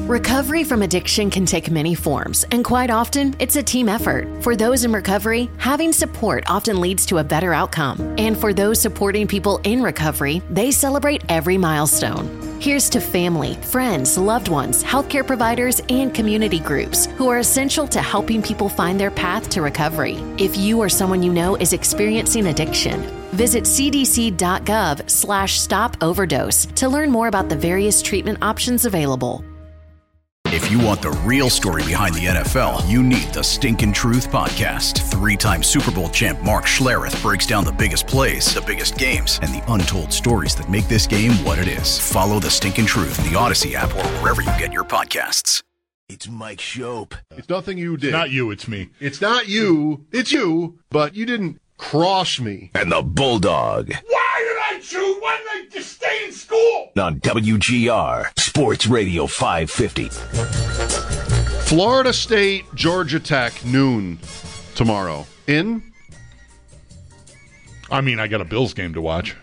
Recovery from addiction can take many forms, and quite often, it's a team effort. For those in recovery, having support often leads to a better outcome. And for those supporting people in recovery, they celebrate every milestone. Here's to family, friends, loved ones, healthcare providers, and community groups who are essential to helping people find their path to recovery. If you or someone you know is experiencing addiction, visit cdc.gov/stop overdose to learn more about the various treatment options available. If you want the real story behind the NFL, you need the Stinkin' Truth Podcast. 3-time Super Bowl champ Mark Schlereth breaks down the biggest plays, the biggest games, and the untold stories that make this game what it is. Follow the Stinkin' Truth in the Odyssey app or wherever you get your podcasts. It's Mike Shope. It's nothing you did. It's not you, it's me. It's not you. It's you, but you didn't cross me. And the Bulldog. Why did I choose? Why did I just stay in school? On WGR, Sports Radio 550. Florida State, Georgia Tech, noon tomorrow. In? I mean, I got a Bills game to watch.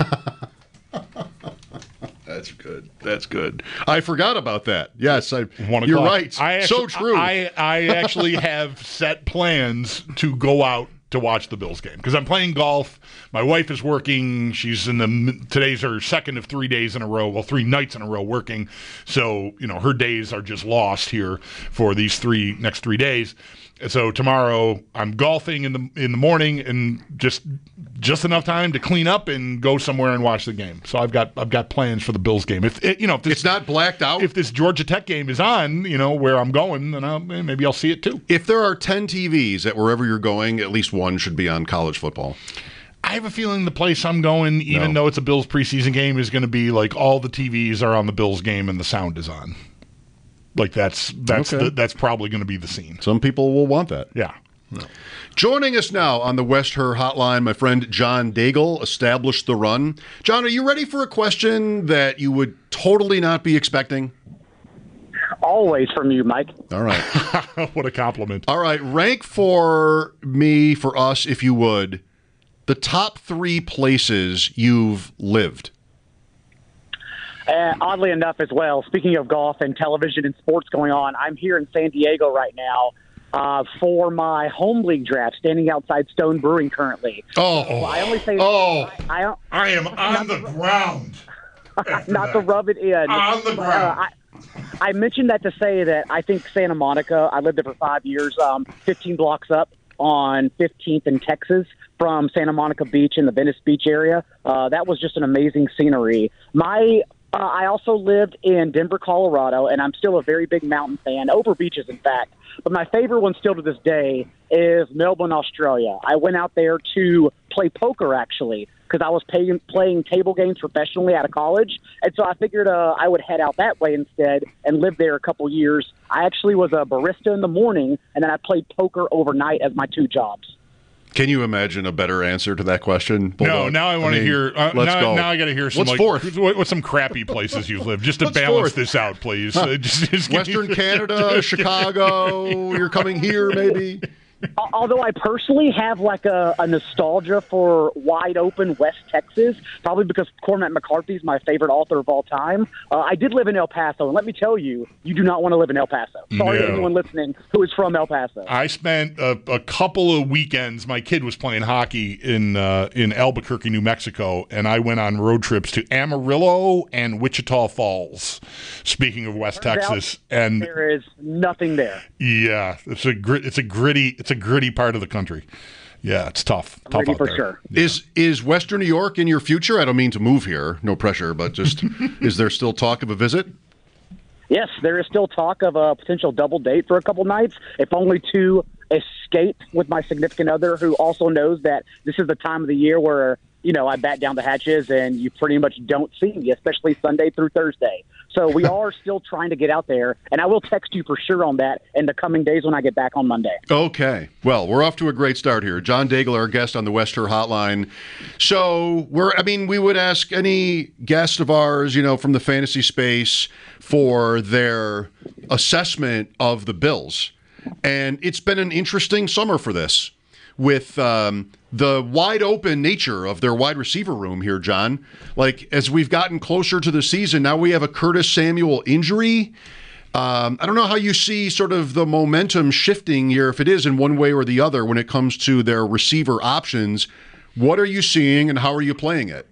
That's good. That's good. I forgot about that. Yes, 1 o'clock. You're right. So true. I actually have set plans to go out to watch the Bills game because I'm playing golf. My wife is working. She's today's her second of 3 days in a row. Well, 3 nights in a row working. So, her days are just lost here for these next 3 days. So tomorrow I'm golfing in the morning and just enough time to clean up and go somewhere and watch the game. So I've got plans for the Bills game. If it's not blacked out. If this Georgia Tech game is on, where I'm going, then maybe I'll see it too. If there are 10 TVs at wherever you're going, at least one should be on college football. I have a feeling the place I'm going, even though it's a Bills preseason game, is going to be like all the TVs are on the Bills game and the sound is on. Like that's probably going to be the scene. Some people will want that. Yeah. Joining us now on the West Her Hotline, my friend John Daigle, Established the Run. John, are you ready for a question that you would totally not be expecting? Always from you, Mike. All right. What a compliment. All right. Rank for us, if you would, the top 3 places you've lived. Oddly enough as well, speaking of golf and television and sports going on, I'm here in San Diego right now for my home league draft, standing outside Stone Brewing currently. I only say I am on the ground. Not to rub it in. On the ground. I mentioned that to say that I think Santa Monica, I lived there for 5 years, 15 blocks up on 15th in Texas from Santa Monica Beach in the Venice Beach area. That was just an amazing scenery. I also lived in Denver, Colorado, and I'm still a very big mountain fan, over beaches, in fact. But my favorite one still to this day is Melbourne, Australia. I went out there to play poker, actually, because I was playing table games professionally out of college. And so I figured I would head out that way instead and live there a couple years. I actually was a barista in the morning, and then I played poker overnight as my 2 jobs. Can you imagine a better answer to that question? Bulldog? No, now I want to hear. Let's go. Now I got to hear some. What's some crappy places you've lived, just to balance this out, please. Just Western Canada, Chicago. You're coming here, maybe. Although I personally have like a nostalgia for wide open West Texas, probably because Cormac McCarthy is my favorite author of all time. I did live in El Paso, and let me tell you, you do not want to live in El Paso. Sorry to anyone listening who is from El Paso. I spent a couple of weekends. My kid was playing hockey in Albuquerque, New Mexico, and I went on road trips to Amarillo and Wichita Falls. Speaking of West Texas, and there is nothing there. Yeah, it's a gritty part of the country. Yeah, it's tough out for there. Sure. Yeah. Is Western New York in your future? I don't mean to move here, no pressure, but just is there still talk of a visit? Yes, there is still talk of a potential double date for a couple nights, if only to escape with my significant other, who also knows that this is the time of the year where, I bat down the hatches and you pretty much don't see me, especially Sunday through Thursday. So we are still trying to get out there, and I will text you for sure on that in the coming days when I get back on Monday. Okay. Well, we're off to a great start here. John Daigle, our guest on the West Her Hotline. So we would ask any guest of ours, from the fantasy space for their assessment of the Bills. And it's been an interesting summer for this with the wide open nature of their wide receiver room here, John. Like, as we've gotten closer to the season, now we have a Curtis Samuel injury. I don't know how you see sort of the momentum shifting here, if it is in one way or the other, when it comes to their receiver options. What are you seeing and how are you playing it?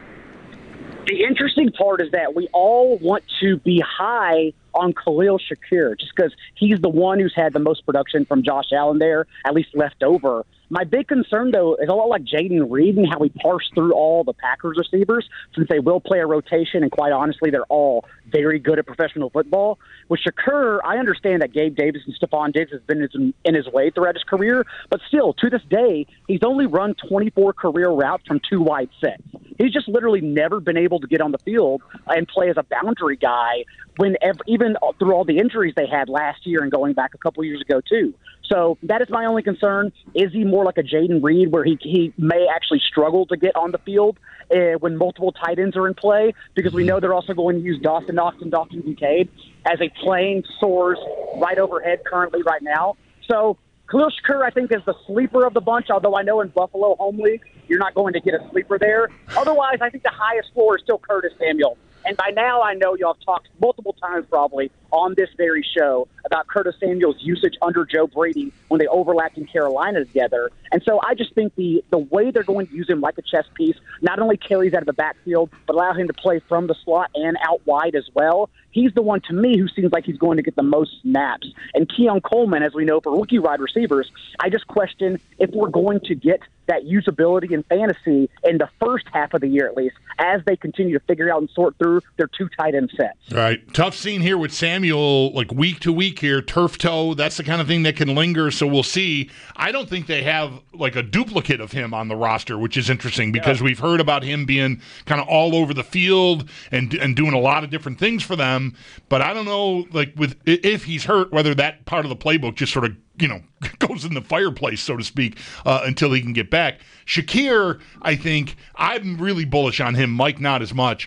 The interesting part is that we all want to be high on Khalil Shakir just because he's the one who's had the most production from Josh Allen there, at least left over. My big concern, though, is a lot like Jaden Reed and how we parse through all the Packers receivers, since they will play a rotation, and quite honestly, they're all very good at professional football. With Shakir, I understand that Gabe Davis and Stephon Diggs has been in his way throughout his career, but still, to this day, he's only run 24 career routes from 2 wide sets. He's just literally never been able to get on the field and play as a boundary guy even through all the injuries they had last year and going back a couple years ago, too. So that is my only concern. Is he more like a Jaden Reed where he may actually struggle to get on the field when multiple tight ends are in play? Because we know they're also going to use Dawson Knox and Dalton Kincaid as a plane soars right overhead currently right now. So Khalil Shakir, I think, is the sleeper of the bunch, although I know in Buffalo home league you're not going to get a sleeper there. Otherwise, I think the highest floor is still Curtis Samuel. And by now, I know y'all have talked multiple times probably on this very show about Curtis Samuel's usage under Joe Brady when they overlapped in Carolina together. And so I just think the way they're going to use him like a chess piece not only carries out of the backfield, but allow him to play from the slot and out wide as well. He's the one, to me, who seems like he's going to get the most snaps. And Keon Coleman, as we know, for rookie wide receivers, I just question if we're going to get that usability in fantasy in the first half of the year at least, as they continue to figure out and sort through their 2 tight end sets. All right. Tough scene here with Samuel, like week to week here, turf toe. That's the kind of thing that can linger, so we'll see. I don't think they have like a duplicate of him on the roster, which is interesting because we've heard about him being kind of all over the field and doing a lot of different things for them. But I don't know, like if he's hurt, whether that part of the playbook just sort of goes in the fireplace, so to speak, until he can get back. Shakir, I think, I'm really bullish on him. Mike, not as much.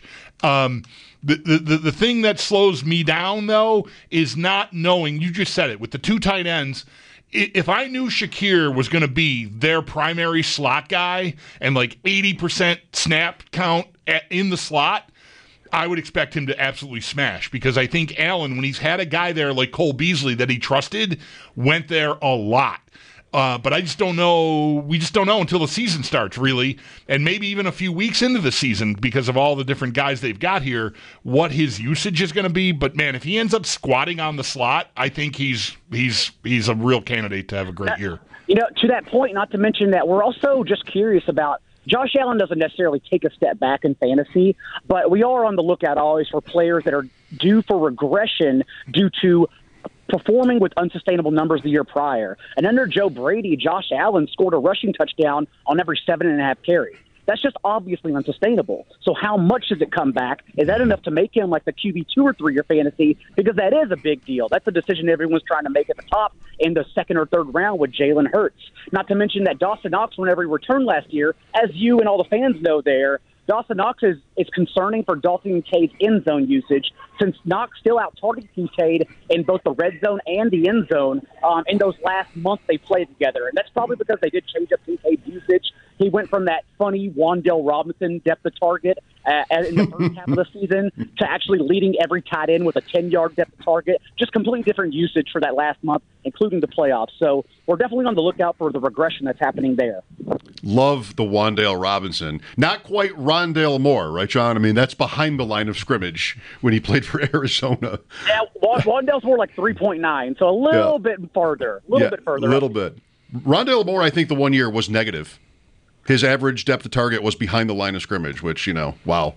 The thing that slows me down, though, is not knowing, you just said it, with the 2 tight ends, if I knew Shakir was going to be their primary slot guy and like 80% snap count in the slot, I would expect him to absolutely smash, because I think Allen, when he's had a guy there like Cole Beasley that he trusted, went there a lot. But I just don't know. We just don't know until the season starts, really, and maybe even a few weeks into the season because of all the different guys they've got here, what his usage is going to be. But, man, if he ends up squatting on the slot, I think he's a real candidate to have a great year. To that point, not to mention that we're also just curious about Josh Allen doesn't necessarily take a step back in fantasy, but we are on the lookout always for players that are due for regression due to performing with unsustainable numbers the year prior. And under Joe Brady, Josh Allen scored a rushing touchdown on every 7.5 carries. That's just obviously unsustainable. So how much does it come back? Is that enough to make him like the QB 2 or 3 year fantasy? Because that is a big deal. That's a decision everyone's trying to make at the top in the 2nd or 3rd round with Jalen Hurts. Not to mention that Dawson Knox, whenever he returned last year, as you and all the fans know there, Dawson Knox is concerning for Dalton Kincaid's end zone usage, since Knox still out-targeted Kincaid in both the red zone and the end zone in those last months they played together. And that's probably because they did change up Kincaid's usage. He went from that funny Wan'Dale Robinson depth of target in the first half of the season to actually leading every tight end with a 10-yard depth of target. Just completely different usage for that last month, including the playoffs. So we're definitely on the lookout for the regression that's happening there. Love the Wan'Dale Robinson. Not quite Rondale Moore, right, John? I mean, that's behind the line of scrimmage when he played for Arizona. Yeah, Wan'Dale's more like 3.9, so a little bit further. A little bit. Rondale Moore, I think the 1 year was negative. His average depth of target was behind the line of scrimmage, which, wow.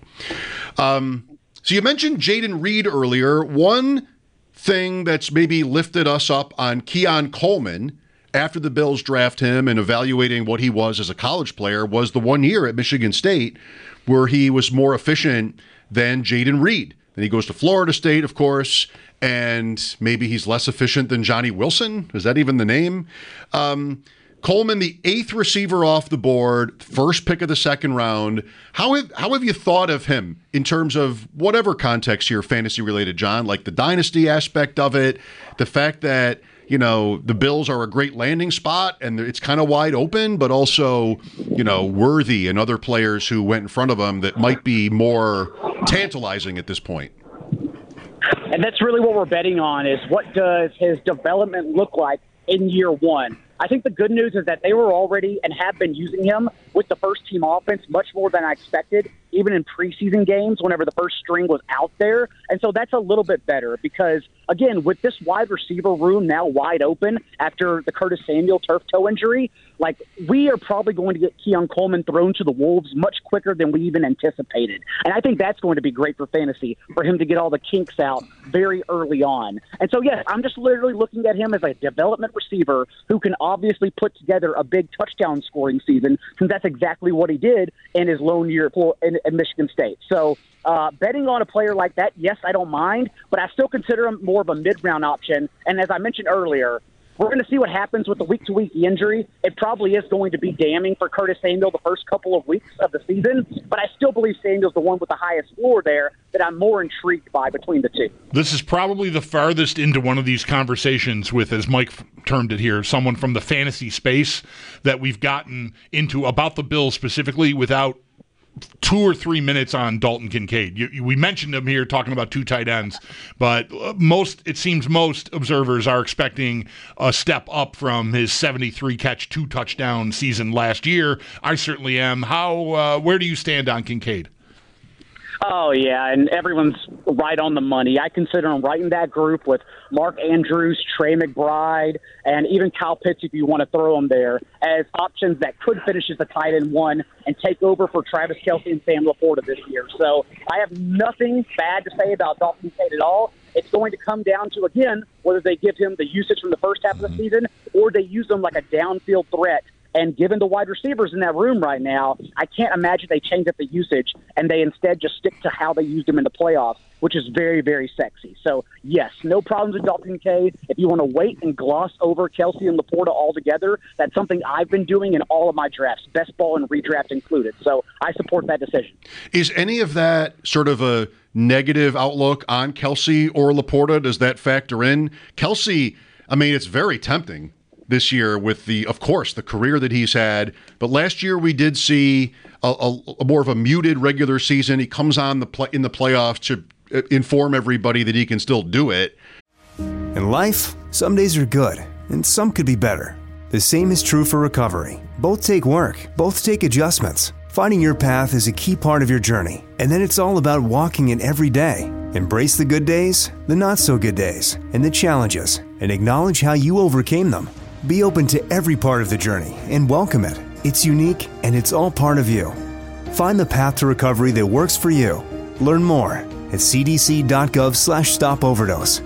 So you mentioned Jaden Reed earlier. One thing that's maybe lifted us up on Keon Coleman after the Bills draft him and evaluating what he was as a college player was the 1 year at Michigan State where he was more efficient than Jaden Reed. Then he goes to Florida State, of course, and maybe he's less efficient than Johnny Wilson. Is that even the name? Coleman, the 8th receiver off the board, first pick of the 2nd round. How have you thought of him in terms of whatever context here, fantasy-related, John, like the dynasty aspect of it, the fact that, the Bills are a great landing spot and it's kind of wide open, but also, Worthy and other players who went in front of him that might be more tantalizing at this point? And that's really what we're betting on, is what does his development look like in year one. I think the good news is that they were already and have been using him with the first-team offense much more than I expected, even in preseason games whenever the first string was out there. And so that's a little bit better because, again, with this wide receiver room now wide open after the Curtis Samuel turf toe injury, like, we are probably going to get Keon Coleman thrown to the Wolves much quicker than we even anticipated. And I think that's going to be great for fantasy, for him to get all the kinks out very early on. And so, yes, I'm just literally looking at him as a development receiver who can obviously put together a big touchdown scoring season, since that's exactly what he did in his lone year in Michigan State. So betting on a player like that, yes, I don't mind, but I still consider him more of a mid-round option. And as I mentioned earlier, we're going to see what happens with the week-to-week injury. It probably is going to be damning for Curtis Samuel the first couple of weeks of the season, but I still believe Samuel's the one with the highest floor there that I'm more intrigued by between the two. This is probably the farthest into one of these conversations with, as Mike termed it here, someone from the fantasy space that we've gotten into about the Bills specifically without 2 or 3 minutes on Dalton Kincaid. We mentioned him here talking about 2 tight ends, but it seems most observers are expecting a step up from his 73-catch, 2-touchdown season last year. I certainly am. Where do you stand on Kincaid? Oh, yeah, and everyone's right on the money. I consider him right in that group with Mark Andrews, Trey McBride, and even Kyle Pitts, if you want to throw him there, as options that could finish as the tight end 1 and take over for Travis Kelce and Sam Laporta this year. So I have nothing bad to say about Dalton Kincaid at all. It's going to come down to, again, whether they give him the usage from the first half of the season or they use him like a downfield threat. And given the wide receivers in that room right now, I can't imagine they change up the usage and they instead just stick to how they used him in the playoffs, which is very, very sexy. So, yes, no problems with Dalton Kincaid. If you want to wait and gloss over Kelce and Laporta altogether, that's something I've been doing in all of my drafts, best ball and redraft included. So I support that decision. Is any of that sort of a negative outlook on Kelce or Laporta? Does that factor in? Kelce, I mean, it's very tempting this year with the career that he's had. But last year we did see a more of a muted regular season. He comes on in the playoffs to inform everybody that he can still do it. In life, some days are good, and some could be better. The same is true for recovery. Both take work, both take adjustments. Finding your path is a key part of your journey, and then it's all about walking it every day. Embrace the good days, the not so good days, and the challenges, and acknowledge how you overcame them. Be open to every part of the journey and welcome it. It's unique and it's all part of you. Find the path to recovery that works for you. Learn more at cdc.gov/stopoverdose.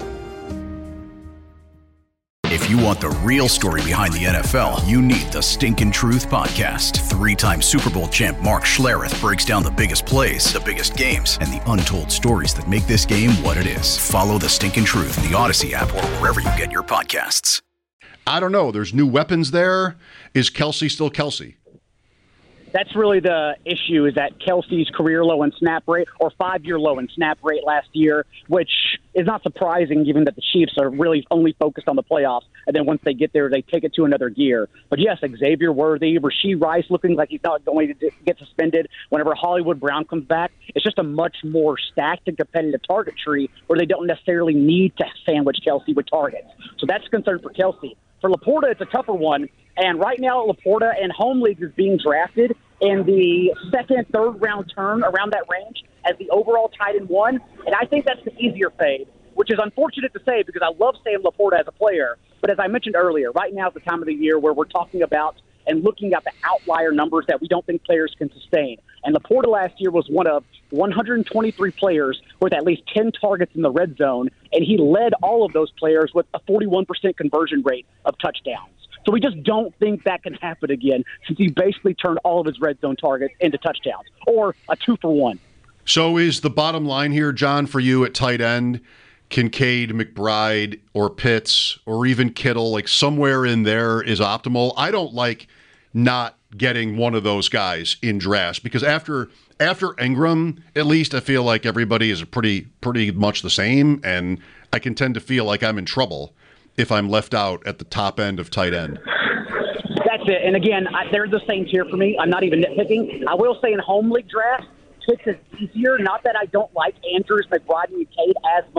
If you want the real story behind the NFL, you need the Stinkin' Truth Podcast. 3-time Super Bowl champ Mark Schlereth breaks down the biggest plays, the biggest games, and the untold stories that make this game what it is. Follow the Stinkin' Truth in the Odyssey app or wherever you get your podcasts. I don't know. There's new weapons there. Is Kelce still Kelce? That's really the issue, is that Kelce's career low in snap rate, or 5-year low in snap rate last year, which is not surprising given that the Chiefs are really only focused on the playoffs, and then once they get there, they take it to another gear. But yes, Xavier Worthy, Rashee Rice looking like he's not going to get suspended whenever Hollywood Brown comes back. It's just a much more stacked and competitive target tree where they don't necessarily need to sandwich Kelce with targets. So that's a concern for Kelce. For Laporta, it's a tougher one. And right now, Laporta in home leagues is being drafted in the second, third round turn, around that range, as the overall tight end 1. And I think that's the easier fade, which is unfortunate to say because I love Sam Laporta as a player. But as I mentioned earlier, right now is the time of the year where we're talking about and looking at the outlier numbers that we don't think players can sustain. And Laporta last year was one of 123 players with at least 10 targets in the red zone, and he led all of those players with a 41% conversion rate of touchdowns. So we just don't think that can happen again, since he basically turned all of his red zone targets into touchdowns, or a 2-for-1. So is the bottom line here, John, for you at tight end, Kincaid, McBride, or Pitts, or even Kittle, like somewhere in there is optimal? I don't like not getting one of those guys in drafts, because after Ingram, at least I feel like everybody is pretty much the same, and I can tend to feel like I'm in trouble if I'm left out at the top end of tight end. That's it. And again, they're the same tier for me. I'm not even nitpicking. I will say in home league drafts, Pitts is easier. Not that I don't like Andrews, McBride, and Kincaid as much.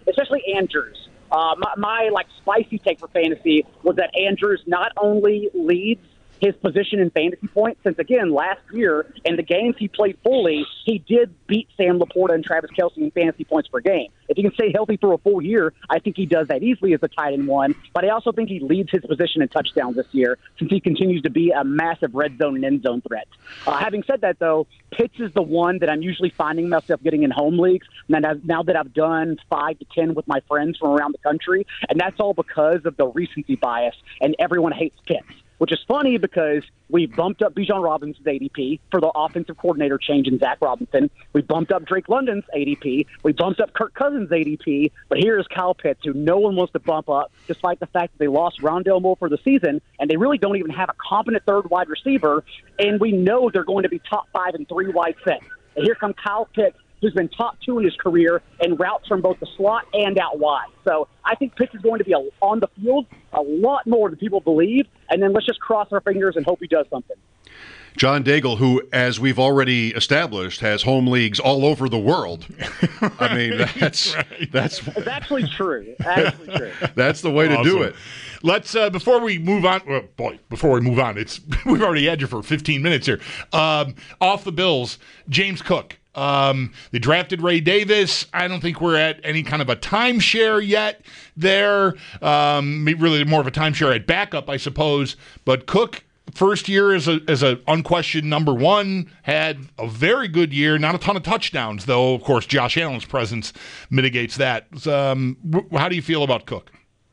especially Andrews. My spicy take for fantasy was that Andrews not only leads his position in fantasy points, since, again, last year in the games he played fully, he did beat Sam Laporta and Travis Kelce in fantasy points per game. If he can stay healthy for a full year, I think he does that easily as a tight end one, but I also think he leads his position in touchdowns this year since he continues to be a massive red zone and end zone threat. Having said that, though, Pitts is the one that I'm usually finding myself getting in home leagues now that I've done 5 to 10 with my friends from around the country, and that's all because of the recency bias, and everyone hates Pitts. Which is funny because we bumped up Bijan Robinson's ADP for the offensive coordinator change in Zach Robinson. We bumped up Drake London's ADP. We bumped up Kirk Cousins' ADP. But here is Kyle Pitts, who no one wants to bump up, despite the fact that they lost Rondale Moore for the season, and they really don't even have a competent third wide receiver, and we know they're going to be top 5 and 3 wide sets. And here comes Kyle Pitts, who's been top 2 in his career and routes from both the slot and out wide. So I think Pitts is going to be on the field a lot more than people believe, and then let's just cross our fingers and hope he does something. John Daigle, who, as we've already established, has home leagues all over the world. I mean, that's it's actually true. That's the way to do it. Let's before we move on. We've already had you for 15 minutes here. Off the Bills, James Cook. They drafted Ray Davis. I don't think we're at any kind of a timeshare yet there. Really more of a timeshare at backup, I suppose. But Cook, first year as a unquestioned number one, had a very good year. Not a ton of touchdowns, though. Of course, Josh Allen's presence mitigates that. How do you feel about Cook?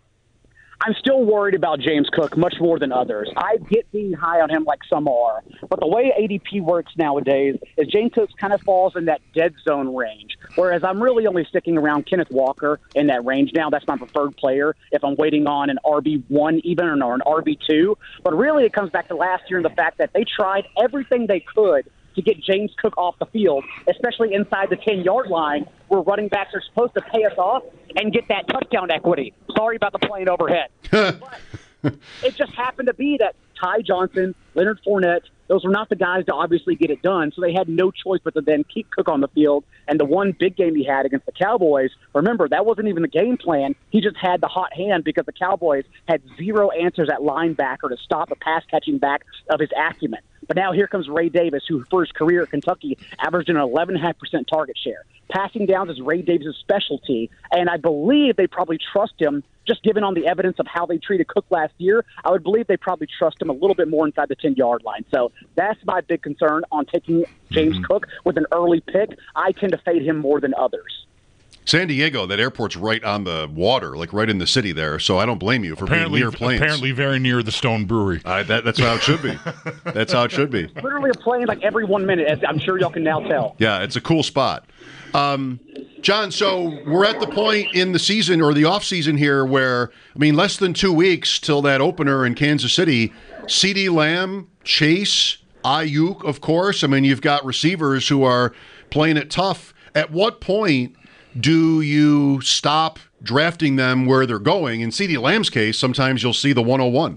I'm still worried about James Cook much more than others. I get being high on him like some are, but the way ADP works nowadays is James Cook kind of falls in that dead zone range, whereas I'm really only sticking around Kenneth Walker in that range now. That's my preferred player if I'm waiting on an RB1 even or an RB2. But really it comes back to last year and the fact that they tried everything they could to get James Cook off the field, especially inside the 10-yard line where running backs are supposed to pay us off and get that touchdown equity. Sorry about the plane overhead. But it just happened to be that Ty Johnson, Leonard Fournette, those were not the guys to obviously get it done, so they had no choice but to then keep Cook on the field. And the one big game he had against the Cowboys, remember, that wasn't even the game plan. He just had the hot hand because the Cowboys had zero answers at linebacker to stop a pass-catching back of his acumen. But now here comes Ray Davis, who for his career at Kentucky averaged an 11.5% target share. Passing downs is Ray Davis' specialty, and I believe they probably trust him, just given on the evidence of how they treated Cook last year. I would believe they probably trust him a little bit more inside the 10-yard line. So that's my big concern on taking James Cook with an early pick. I tend to fade him more than others. San Diego, that airport's right on the water, like right in the city there, so I don't blame you for being near planes. Apparently very near the Stone Brewery. That's how it should be. That's how it should be. Literally a plane like every 1 minute, as I'm sure y'all can now tell. Yeah, it's a cool spot. John, so we're at the point in the season or the offseason here where, I mean, less than 2 weeks till that opener in Kansas City. CeeDee Lamb, Chase, Ayuk, of course. I mean, you've got receivers who are playing it tough. At what point do you stop drafting them where they're going? In CeeDee Lamb's case, sometimes you'll see the 101.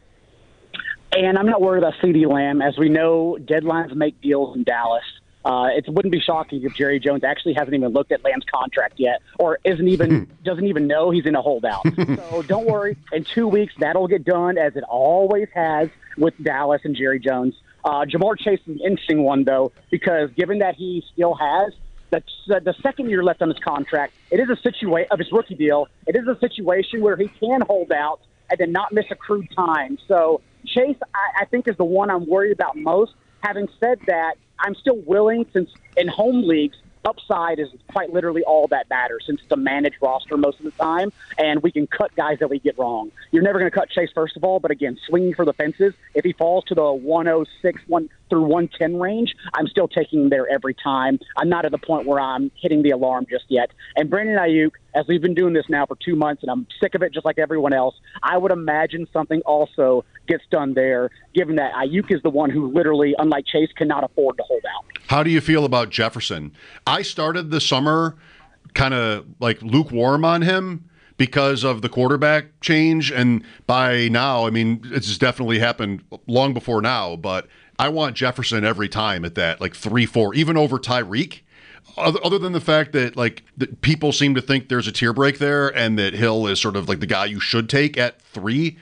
And I'm not worried about CeeDee Lamb. As we know, deadlines make deals in Dallas. It wouldn't be shocking if Jerry Jones actually hasn't even looked at Lamb's contract yet or doesn't even know he's in a holdout. So don't worry. In 2 weeks, that'll get done, as it always has with Dallas and Jerry Jones. Jamar Chase is an interesting one, though, because given that he still has the second year left on his contract, it is a situation of his rookie deal. It is a situation where he can hold out and then not miss accrued time. So Chase, I think, is the one I'm worried about most. Having said that, I'm still willing, since in home leagues, upside is quite literally all that matters, since it's a managed roster most of the time, and we can cut guys that we get wrong. You're never going to cut Chase, first of all, but again, swinging for the fences, if he falls to the 106 through 110 range, I'm still taking him there every time. I'm not at the point where I'm hitting the alarm just yet. And Brandon Ayuk, as we've been doing this now for 2 months, and I'm sick of it just like everyone else, I would imagine something also gets done there, given that Ayuk is the one who literally, unlike Chase, cannot afford to hold out. How do you feel about Jefferson? I started the summer kind of like lukewarm on him because of the quarterback change, and by now, I mean, it's definitely happened long before now, but I want Jefferson every time at that, like 3-4, even over Tyreek. other than the fact that that people seem to think there's a tier break there and that Hill is sort of like the guy you should take at 3,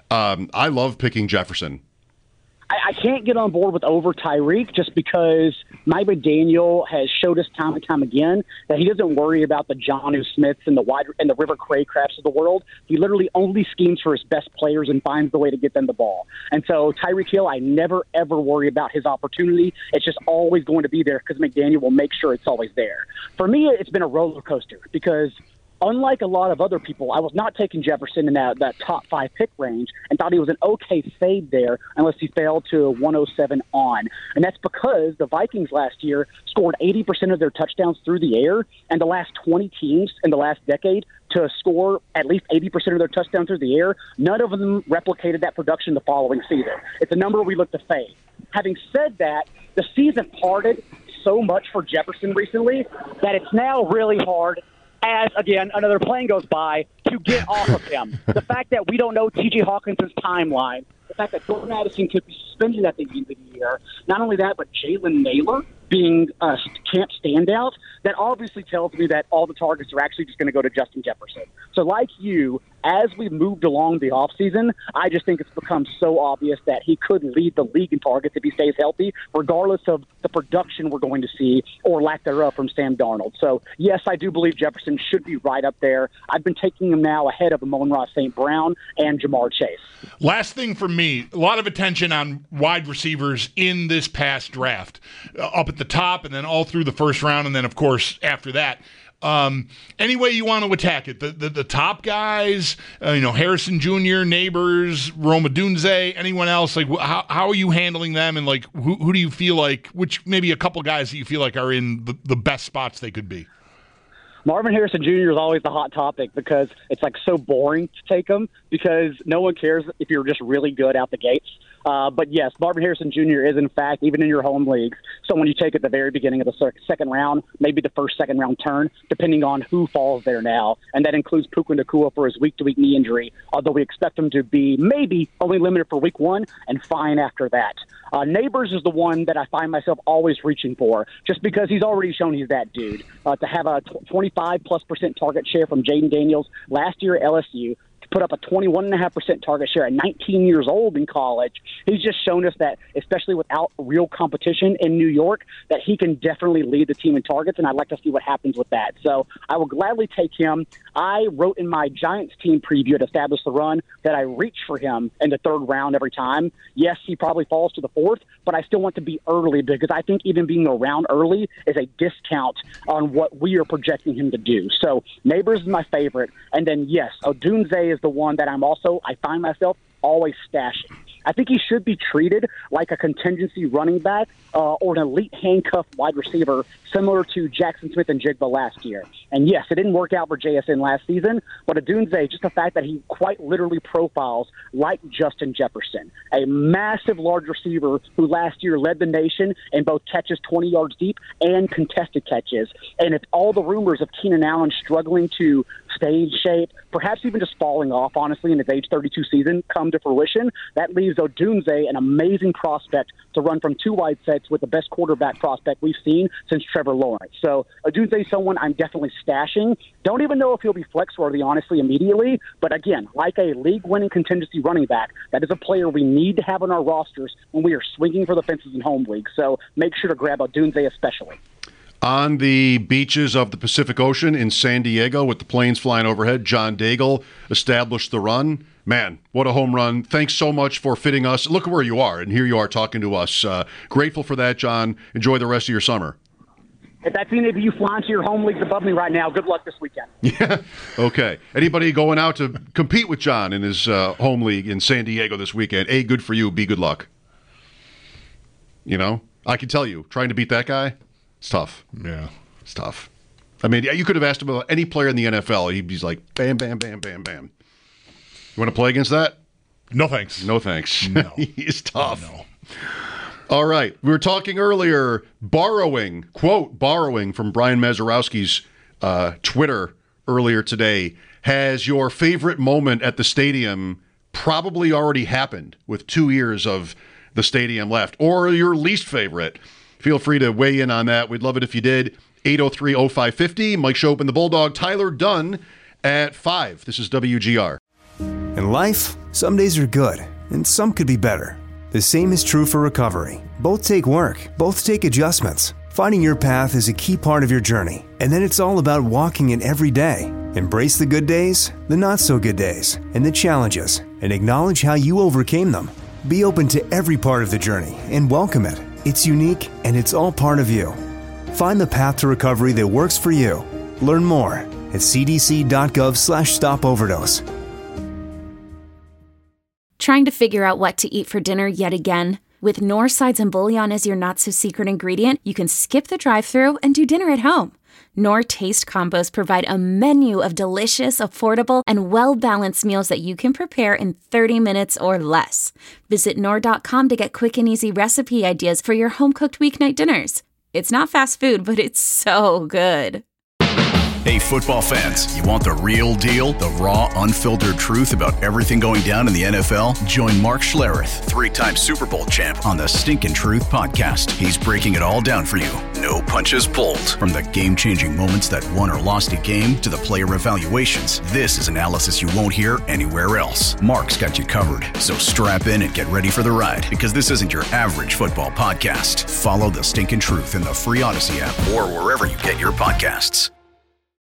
I love picking Jefferson. I can't get on board with over Tyreek just because Mike McDaniel has showed us time and time again that he doesn't worry about the Jonnu Smiths and the River Craycrafts of the world. He literally only schemes for his best players and finds the way to get them the ball. And so Tyreek Hill, I never, ever worry about his opportunity. It's just always going to be there because McDaniel will make sure it's always there. For me, it's been a roller coaster because unlike a lot of other people, I was not taking Jefferson in that top 5 pick range and thought he was an okay fade there unless he fell to a 107 on. And that's because the Vikings last year scored 80% of their touchdowns through the air, and the last 20 teams in the last decade to score at least 80% of their touchdowns through the air, none of them replicated that production the following season. It's a number we look to fade. Having said that, the season parted so much for Jefferson recently that it's now really hard as, again, another plane goes by, to get off of him. The fact that we don't know T.J. Hawkinson's timeline, the fact that Jordan Addison could be suspended at the end of the year, not only that, but Jalen Naylor being a camp standout, that obviously tells me that all the targets are actually just going to go to Justin Jefferson. So like you, as we've moved along the offseason, I just think it's become so obvious that he could lead the league in targets if he stays healthy, regardless of the production we're going to see or lack thereof from Sam Darnold. So, yes, I do believe Jefferson should be right up there. I've been taking him now ahead of Amon-Ra St. Brown and Jamar Chase. Last thing for me, a lot of attention on wide receivers in this past draft, up at the top and then all through the first round, and then, of course, after that. Any way you want to attack it, the top guys, Harrison Jr., Neighbors, Rome Odunze, anyone else, like how are you handling them, and like who do you feel like, which maybe a couple guys that you feel like are in the best spots they could be? Marvin Harrison Jr. is always the hot topic because it's like so boring to take him because no one cares if you're just really good out the gates. But yes, Marvin Harrison Jr. is, in fact, even in your home leagues, someone you take at the very beginning of the second round, maybe the first second-round turn, depending on who falls there now. And that includes Puka Nacua for his week-to-week knee injury, although we expect him to be maybe only limited for week 1 and fine after that. Neighbors is the one that I find myself always reaching for, just because he's already shown he's that dude. To have a 25+% target share from Jaden Daniels last year at LSU, put up a 21.5% target share at 19 years old in college. He's just shown us that, especially without real competition in New York, that he can definitely lead the team in targets, and I'd like to see what happens with that. So I will gladly take him. I wrote in my Giants team preview to establish the run that I reach for him in the 3rd round every time. Yes, he probably falls to the 4th, but I still want to be early because I think even being around early is a discount on what we are projecting him to do. So Neighbors is my favorite. And then, yes, Odunze is the one that I find myself always stashing. I think he should be treated like a contingency running back or an elite handcuffed wide receiver, similar to Jackson Smith and Jigba last year. And yes, it didn't work out for JSN last season, but Odunze, just the fact that he quite literally profiles like Justin Jefferson, a massive large receiver who last year led the nation in both catches 20 yards deep and contested catches. And if all the rumors of Keenan Allen struggling to stay in shape, perhaps even just falling off, honestly, in his age 32 season come to fruition, that leaves Odunze an amazing prospect to run from 2 wide sets with the best quarterback prospect we've seen since Trevor Lawrence. So Odunze is someone I'm definitely stashing. Don't even know if he'll be flex-worthy, honestly, immediately. But again, like a league-winning contingency running back, that is a player we need to have on our rosters when we are swinging for the fences in home leagues. So make sure to grab Odunze especially. On the beaches of the Pacific Ocean in San Diego with the planes flying overhead, John Daigle established the run. Man, what a home run. Thanks so much for fitting us. Look where you are, and here you are talking to us. Grateful for that, John. Enjoy the rest of your summer. If that's any of you flying to your home leagues above me right now, good luck this weekend. Yeah, okay. Anybody going out to compete with John in his home league in San Diego this weekend, A, good for you, B, good luck. You know, I can tell you, trying to beat that guy, it's tough. Yeah. It's tough. I mean, you could have asked him about any player in the NFL. He's like, bam, bam, bam, bam, bam. You want to play against that? No, thanks. No, thanks. No. He's tough. No. All right. We were talking earlier, borrowing from Brian Mazurowski's Twitter earlier today. Has your favorite moment at the stadium probably already happened with 2 years of the stadium left? Or your least favorite? Feel free to weigh in on that. We'd love it if you did. 803-0550. Mike Shope and the Bulldog. Tyler Dunn at 5. This is WGR. In life, some days are good, and some could be better. The same is true for recovery. Both take work, both take adjustments. Finding your path is a key part of your journey, and then it's all about walking it every day. Embrace the good days, the not-so-good days, and the challenges, and acknowledge how you overcame them. Be open to every part of the journey and welcome it. It's unique, and it's all part of you. Find the path to recovery that works for you. Learn more at cdc.gov/stopoverdose. Trying to figure out what to eat for dinner yet again? With Knorr sides and bouillon as your not-so-secret ingredient, you can skip the drive-thru and do dinner at home. Knorr Taste Combos provide a menu of delicious, affordable, and well-balanced meals that you can prepare in 30 minutes or less. Visit Knorr.com to get quick and easy recipe ideas for your home-cooked weeknight dinners. It's not fast food, but it's so good. Hey, football fans, you want the real deal? The raw, unfiltered truth about everything going down in the NFL? Join Mark Schlereth, 3-time Super Bowl champ, on the Stinkin' Truth podcast. He's breaking it all down for you. No punches pulled. From the game-changing moments that won or lost a game to the player evaluations, this is analysis you won't hear anywhere else. Mark's got you covered, so strap in and get ready for the ride, because this isn't your average football podcast. Follow the Stinkin' Truth in the free Odyssey app or wherever you get your podcasts.